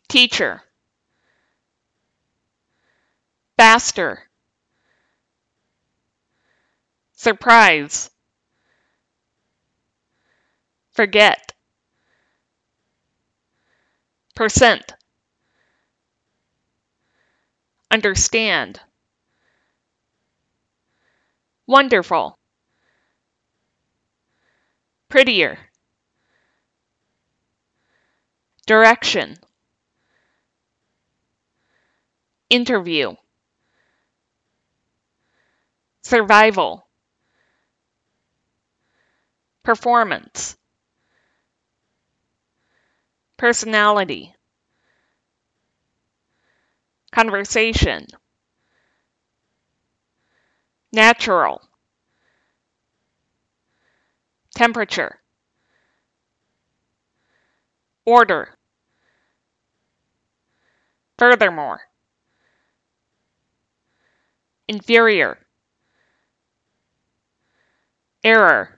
teacher, faster, surprise, forget, percent, understand, wonderful, prettier, direction, interview, survival, performance, personality, conversation, natural, temperature, order, furthermore, inferior, error,